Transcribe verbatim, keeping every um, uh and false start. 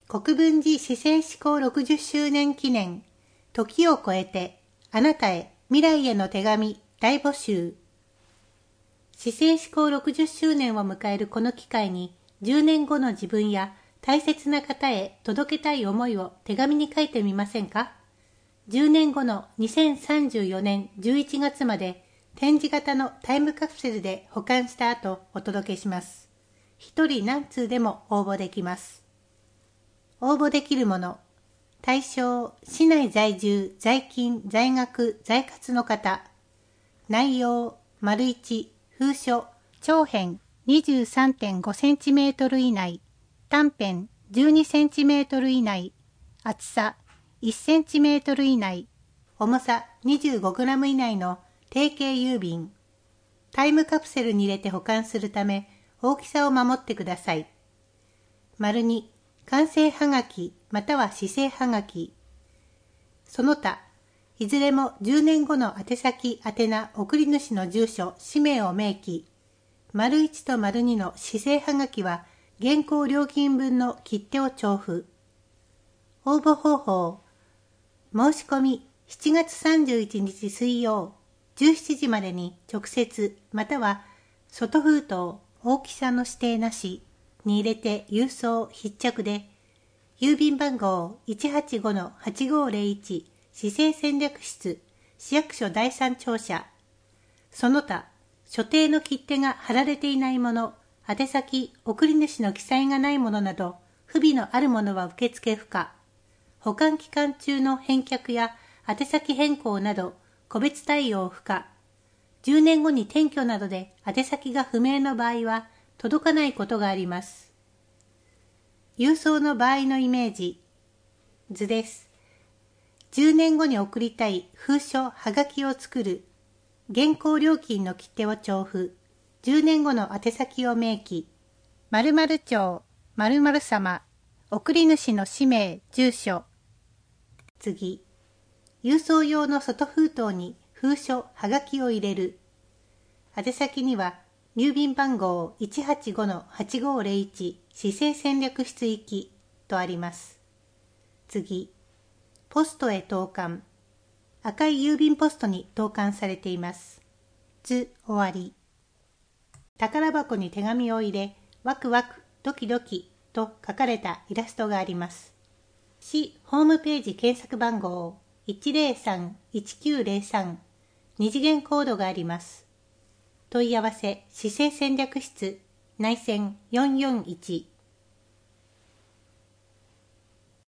国分寺市政施行ろくじゅっしゅうねん記念、時を超えて、あなたへ、未来への手紙、大募集。市政施行ろくじゅっしゅうねんを迎えるこの機会に、じゅうねんごの自分や大切な方へ届けたい思いを手紙に書いてみませんか？じゅうねんごのにせんさんじゅうよねんじゅういちがつまで、展示型のタイムカプセルで保管した後お届けします。一人何通でも応募できます。応募できるもの。対象、市内在住、在勤、在学、在活の方。内容、丸いち、封書、長編 にじゅうさんてんごセンチメートル以内、短編じゅうにセンチメートル以内、厚さいちセンチメートル以内、重さ にじゅうごグラム 以内の定型郵便。タイムカプセルに入れて保管するため、大きさを守ってください。丸に、完成はがきまたは市政はがき。その他、いずれもじゅうねんごの宛先宛名送り主の住所、氏名を明記。丸いちと丸にの市政はがきは現行料金分の切手を徴付。応募方法。申し込みしちがつさんじゅういちにち水曜じゅうしちじまでに直接または外封筒大きさの指定なしに入れて郵送必着で、郵便番号 いちはちごのはちごーぜろいち 市政戦略室市役所第三庁舎。その他、所定の切手が貼られていないもの、宛先送り主の記載がないものなど不備のあるものは受付不可。保管期間中の返却や宛先変更など個別対応不可。じゅうねんごに転居などで宛先が不明の場合は届かないことがあります。郵送の場合のイメージ。図です。じゅうねんごに送りたい封書はがきを作る。現行料金の切手を徴付。じゅうねんごの宛先を明記。〇〇町、〇〇様。送り主の氏名、住所。次。郵送用の外封筒に封書はがきを入れる。宛先には、郵便番号 いちはちごのはちごーぜろいち 市政戦略室行きとあります。次。ポストへ投函。赤い郵便ポストに投函されています。図終わり。宝箱に手紙を入れ、ワクワク、ドキドキと書かれたイラストがあります。市ホームページ検索番号 いちぜろさんいちきゅうぜろさん 二次元コードがあります。問い合わせ市政戦略室内線よんよんいち